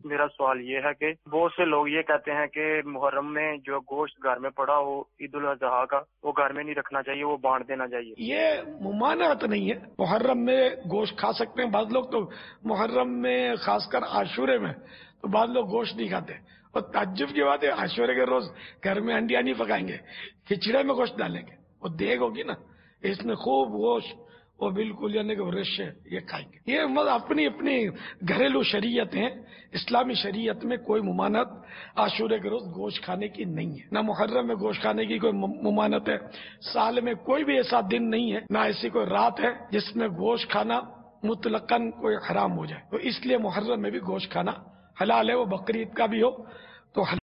मेरा सवाल ये है कि बहुत से लोग ये कहते हैं कि मुहर्रम में जो गोश्त घर में पड़ा हो ईद उल अजहा का, वो घर में नहीं रखना चाहिए, वो बांट देना चाहिए। ये मुमानत नहीं है। मुहर्रम में गोश्त खा सकते हैं। बाद लोग तो मुहर्रम में, खासकर आशूरे में, तो बाद लोग गोश्त नहीं खाते। और ताज्जुब की बात है, आशूरे के रोज घर में हंडिया नहीं पकाएंगे, खिचड़े में गोश्त डालेंगे। वो देग होगी ना, इसमें खूब गोश्त, वो बिल्कुल यानी कि रश ये खाएंगे। ये मतलब अपनी अपनी घरेलू शरीयत है। इस्लामी शरीयत में कोई मुमानत आशूरे के रोज गोश्त खाने की नहीं है, ना मुहर्रम में गोश्त खाने की कोई मुमानत है। साल में कोई भी ऐसा दिन नहीं है, ना ऐसी कोई रात है जिसमें गोश्त खाना मुतलकन कोई हराम हो जाए। तो इसलिए मुहर्रम में भी गोश्त खाना हलाल है, वो बकरीद का भी हो तो